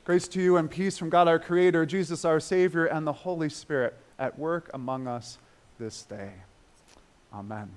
Grace to you and peace from God our Creator, Jesus our Savior, and the Holy Spirit at work among us this day. Amen.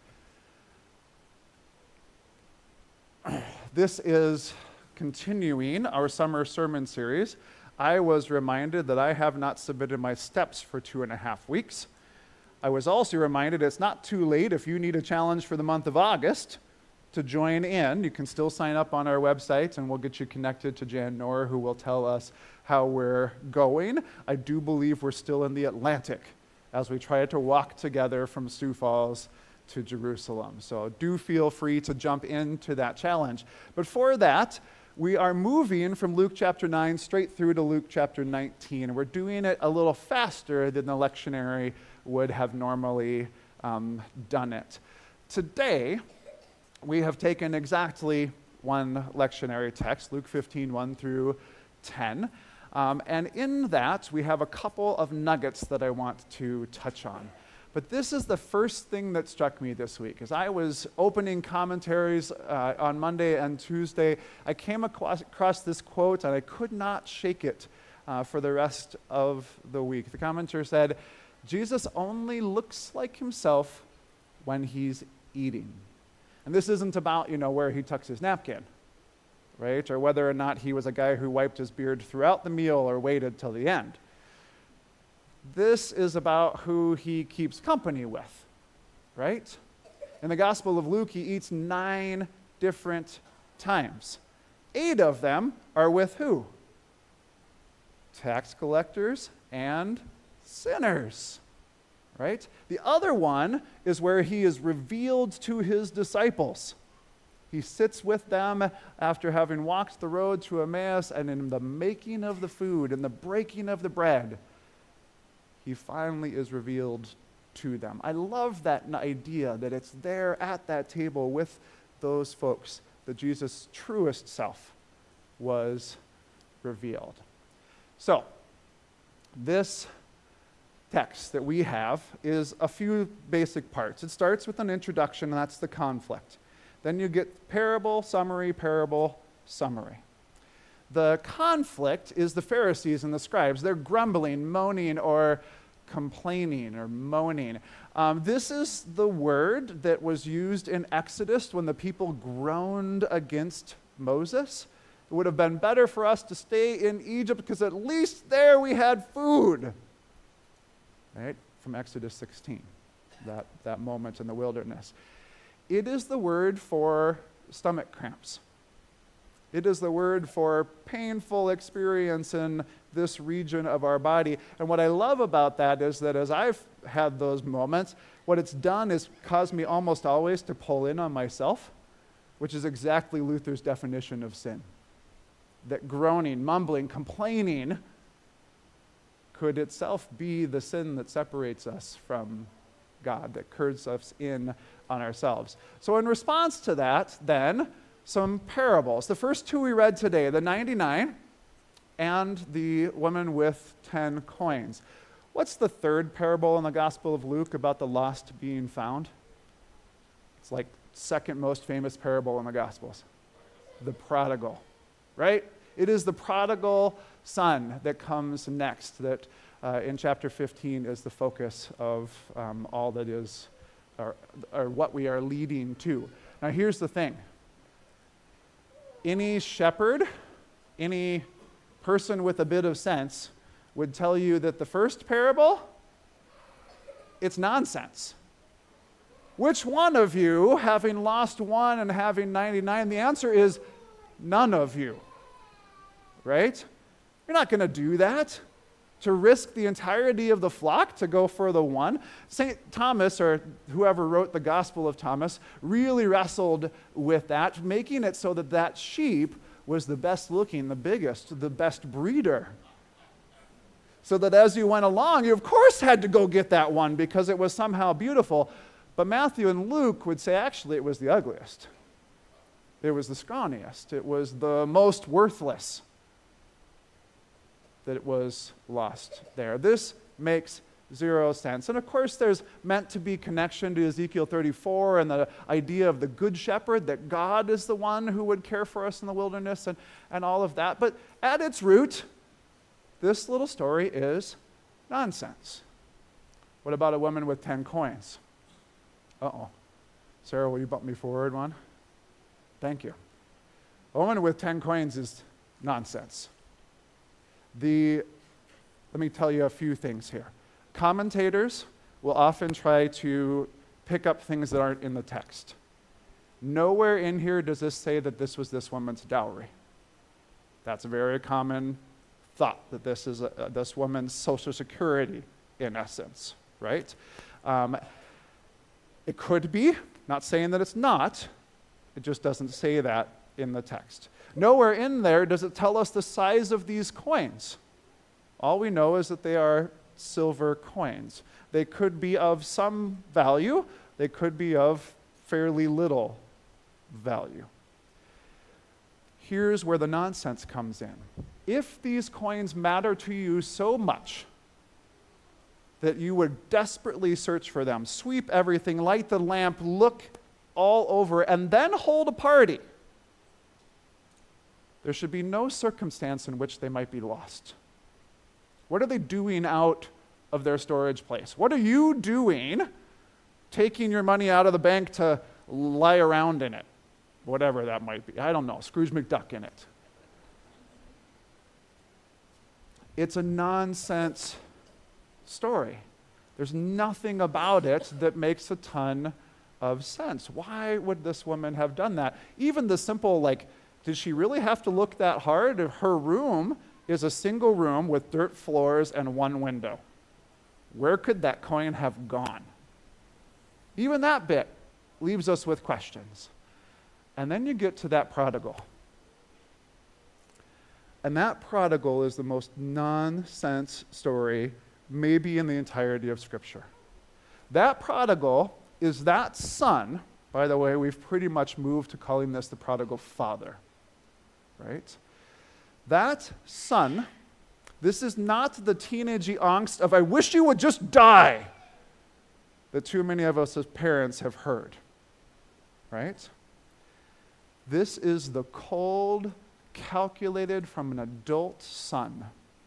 This is continuing our summer sermon series. I was reminded that I have not submitted my steps for 2.5 weeks. I was also reminded it's not too late if you need a challenge for the month of August to join in. You can still sign up on our website and we'll get you connected to Jan Knorr, who will tell us how we're going. I do believe we're still in the Atlantic as we try to walk together from Sioux Falls to Jerusalem. So do feel free to jump into that challenge. But for that, we are moving from Luke chapter 9 straight through to Luke chapter 19. And we're doing it a little faster than the lectionary would have normally done it. Today, we have taken exactly one lectionary text, Luke 15, 1 through 10. And in that, we have a couple of nuggets that I want to touch on. But this is the first thing that struck me this week. As I was opening commentaries on Monday and Tuesday, I came across this quote, and I could not shake it for the rest of the week. The commentator said, "Jesus only looks like himself when he's eating." And this isn't about, where he tucks his napkin, right? Or whether or not he was a guy who wiped his beard throughout the meal or waited till the end. This is about who he keeps company with, right? In the Gospel of Luke, he eats 9 different times. 8 of them are with who? Tax collectors and sinners. Right? The other one is where he is revealed to his disciples. He sits with them after having walked the road to Emmaus, and in the making of the food and the breaking of the bread, he finally is revealed to them. I love that idea that it's there at that table with those folks that Jesus' truest self was revealed. So, this text that we have is a few basic parts. It starts with an introduction, and that's the conflict. Then you get parable, summary, parable, summary. The conflict is the Pharisees and the scribes. They're grumbling, moaning, or complaining, or moaning. This is the word that was used in Exodus when the people groaned against Moses. It would have been better for us to stay in Egypt because at least there we had food. Right? From Exodus 16, that moment in the wilderness. It is the word for stomach cramps. It is the word for painful experience in this region of our body. And what I love about that is that as I've had those moments, what it's done is caused me almost always to pull in on myself, which is exactly Luther's definition of sin. That groaning, mumbling, complaining could itself be the sin that separates us from God, that curds us in on ourselves. So in response to that, then, some parables. The first 2 we read today, the 99 and the woman with 10 coins. What's the third parable in the Gospel of Luke about the lost being found? It's like second most famous parable in the Gospels. The prodigal, right? It is the prodigal son that comes next, that in chapter 15 is the focus of all that is, or what we are leading to. Now here's the thing. Any shepherd, any person with a bit of sense would tell you that the first parable, it's nonsense. Which one of you, having lost one and having 99, the answer is none of you. Right? You're not going to do that to risk the entirety of the flock to go for the one. St. Thomas, or whoever wrote the Gospel of Thomas, really wrestled with that, making it so that that sheep was the best looking, the biggest, the best breeder. So that as you went along, you of course had to go get that one because it was somehow beautiful. But Matthew and Luke would say actually it was the ugliest. It was the scrawniest. It was the most worthless that it was lost there. This makes zero sense. And of course, there's meant to be connection to Ezekiel 34 and the idea of the good shepherd, that God is the one who would care for us in the wilderness and all of that. But at its root, this little story is nonsense. What about a woman with 10 coins? Uh-oh. Sarah, will you bump me forward one? Thank you. A woman with 10 coins is nonsense. Let me tell you a few things here. Commentators will often try to pick up things that aren't in the text. Nowhere in here does this say that this was this woman's dowry. That's a very common thought, that this is this woman's social security, in essence, right? It could be, not saying that it's not, it just doesn't say that in the text. Nowhere in there does it tell us the size of these coins. All we know is that they are silver coins. They could be of some value, they could be of fairly little value. Here's where the nonsense comes in. If these coins matter to you so much that you would desperately search for them, sweep everything, light the lamp, look all over, and then hold a party, there should be no circumstance in which they might be lost. What are they doing out of their storage place? What are you doing taking your money out of the bank to lie around in it? Whatever that might be. I don't know. Scrooge McDuck in it. It's a nonsense story. There's nothing about it that makes a ton of sense. Why would this woman have done that? Even the simple, did she really have to look that hard? Her room is a single room with dirt floors and one window. Where could that coin have gone? Even that bit leaves us with questions. And then you get to that prodigal. And that prodigal is the most nonsense story maybe in the entirety of Scripture. That prodigal is that son. By the way, we've pretty much moved to calling this the prodigal father, right? That son, this is not the teenagey angst of, I wish you would just die, that too many of us as parents have heard, right? This is the cold, calculated from an adult son.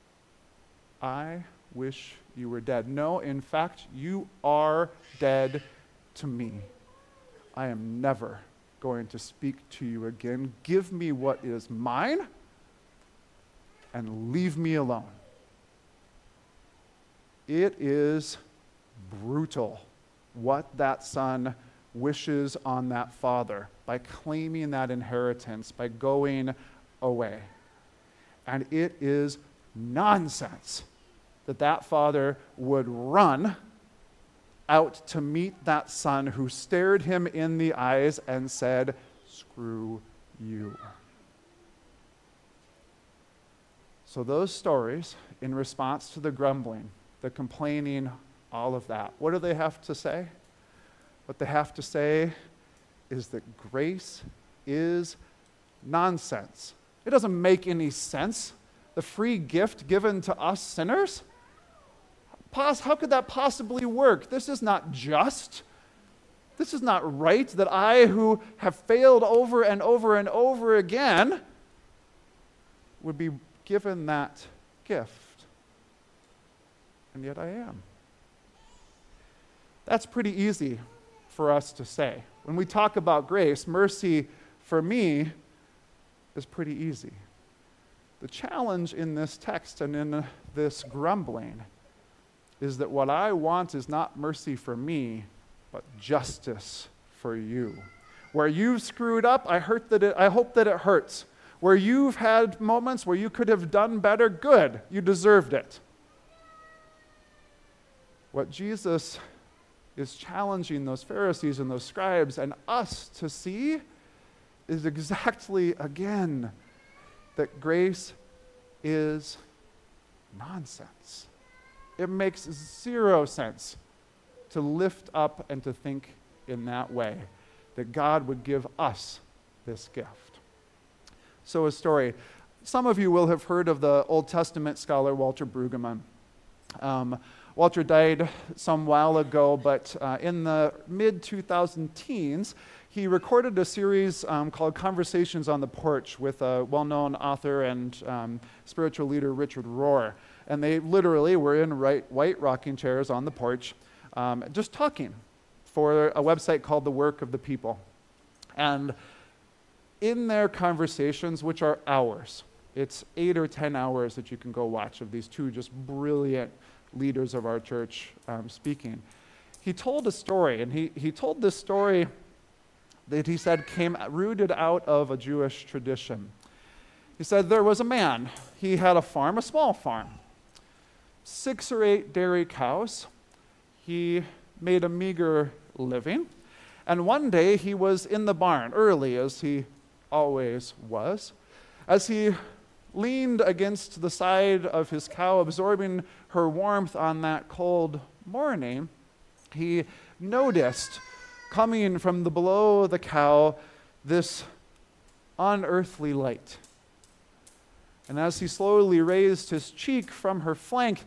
I wish you were dead. No, in fact, you are dead to me. I am never going to speak to you again. Give me what is mine and leave me alone. It is brutal what that son wishes on that father by claiming that inheritance, by going away. And it is nonsense that father would run out to meet that son who stared him in the eyes and said, "Screw you." So those stories, in response to the grumbling, the complaining, all of that, what do they have to say? What they have to say is that grace is nonsense. It doesn't make any sense. The free gift given to us sinners? How could that possibly work? This is not just. This is not right that I, who have failed over and over and over again, would be given that gift. And yet I am. That's pretty easy for us to say. When we talk about grace, mercy for me is pretty easy. The challenge in this text and in this grumbling is that what I want is not mercy for me, but justice for you. Where you've screwed up, I hope that it hurts. Where you've had moments where you could have done better, good, you deserved it. What Jesus is challenging those Pharisees and those scribes and us to see is exactly, again, that grace is nonsense. It makes zero sense to lift up and to think in that way, that God would give us this gift. So a story. Some of you will have heard of the Old Testament scholar Walter Brueggemann. Walter died some while ago, but in the mid-2010s, he recorded a series called Conversations on the Porch with a well-known author and spiritual leader, Richard Rohr. And they literally were in white rocking chairs on the porch, just talking for a website called The Work of the People. And in their conversations, which are hours, it's 8 or 10 hours that you can go watch of these two just brilliant leaders of our church speaking. He told a story, and he told this story that he said came rooted out of a Jewish tradition. He said there was a man. He had a farm, a small farm, 6 or 8 dairy cows. He made a meager living. And one day he was in the barn early, as he always was. As he leaned against the side of his cow, absorbing her warmth on that cold morning, he noticed coming from below the cow this unearthly light. And as he slowly raised his cheek from her flank,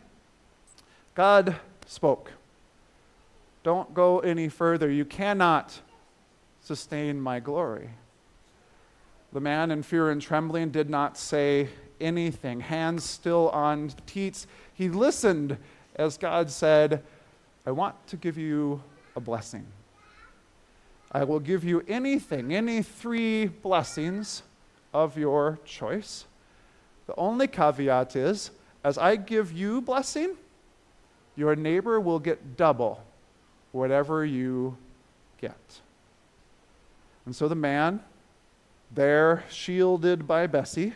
God spoke. Don't go any further. You cannot sustain my glory. The man, in fear and trembling, did not say anything. Hands still on teats, he listened as God said, I want to give you a blessing. I will give you anything, any 3 blessings of your choice. The only caveat is, as I give you blessing, your neighbor will get double whatever you get. And so the man, there shielded by Bessie,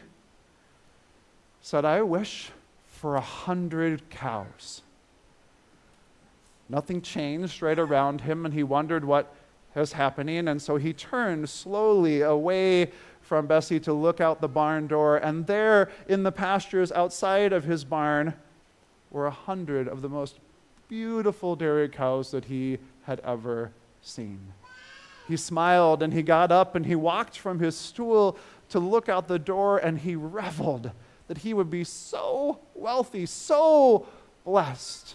said, I wish for 100 cows. Nothing changed right around him, and he wondered what was happening, and so he turned slowly away from Bessie to look out the barn door, and there in the pastures outside of his barn were 100 of the most beautiful dairy cows that he had ever seen. He smiled and he got up and he walked from his stool to look out the door, and he reveled that he would be so wealthy, so blessed.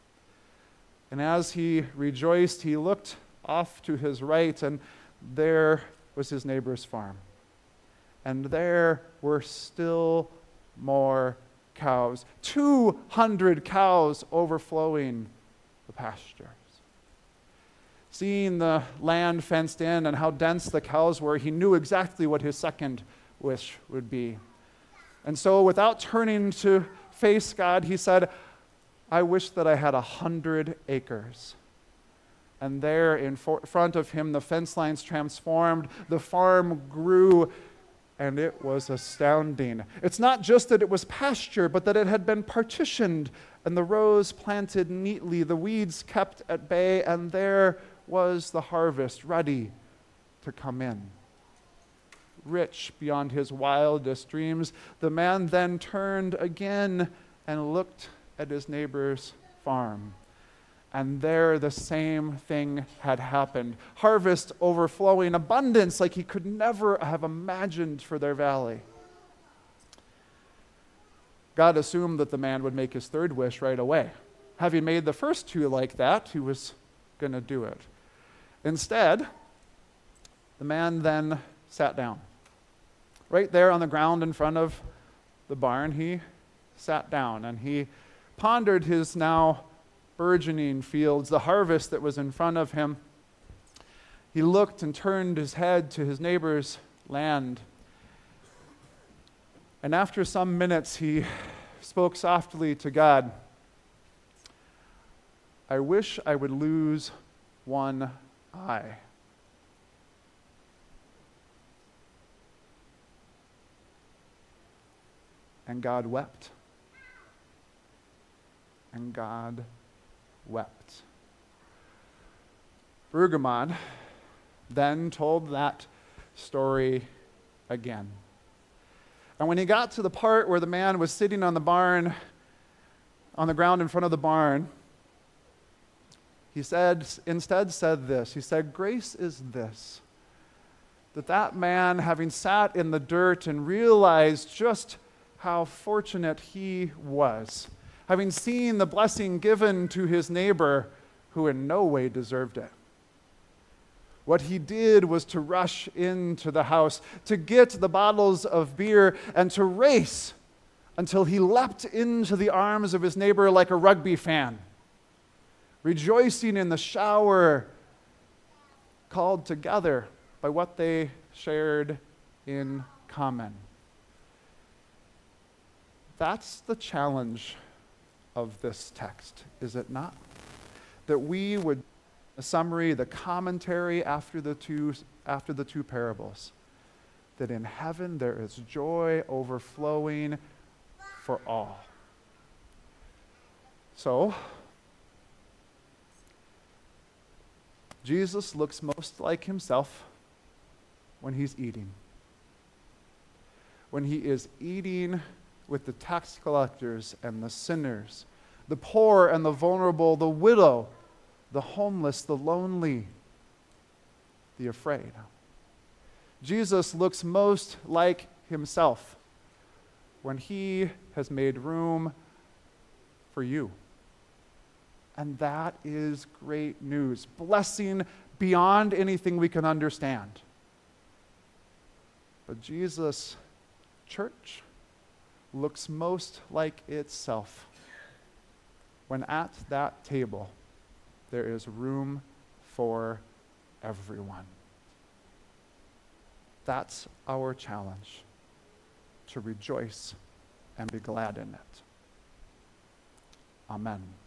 And as he rejoiced, he looked off to his right, and there was his neighbor's farm. And there were still more cows, 200 cows overflowing the pastures. Seeing the land fenced in and how dense the cows were, he knew exactly what his second wish would be. And so without turning to face God, he said, I wish that I had 100 acres. And there in front of him, the fence lines transformed, the farm grew, and it was astounding. It's not just that it was pasture, but that it had been partitioned, and the rows planted neatly, the weeds kept at bay, and there was the harvest ready to come in. Rich beyond his wildest dreams, the man then turned again and looked at his neighbor's farm. And there the same thing had happened. Harvest overflowing, abundance like he could never have imagined for their valley. God assumed that the man would make his third wish right away. Having made the first 2 like that, he was going to do it. Instead, the man then sat down. Right there on the ground in front of the barn, he sat down and he pondered his now burgeoning fields, the harvest that was in front of him. He looked and turned his head to his neighbor's land. And after some minutes, he spoke softly to God. I wish I would lose one eye. And God wept. And God wept. Brueggemann then told that story again. And when he got to the part where the man was sitting on the ground in front of the barn, he instead said this. He said, grace is this, that man, having sat in the dirt and realized just how fortunate he was, having seen the blessing given to his neighbor who in no way deserved it. What he did was to rush into the house, to get the bottles of beer, and to race until he leapt into the arms of his neighbor like a rugby fan, rejoicing in the shower, called together by what they shared in common. That's the challenge of this text, is it not? That we would, a summary, the commentary after the two parables, that in heaven there is joy overflowing for all. So, Jesus looks most like himself when he's eating. When he is eating with the tax collectors and the sinners, the poor and the vulnerable, the widow, the homeless, the lonely, the afraid. Jesus looks most like himself when he has made room for you. And that is great news, blessing beyond anything we can understand. But Jesus' church looks most like itself when at that table there is room for everyone. That's our challenge, to rejoice and be glad in it. Amen.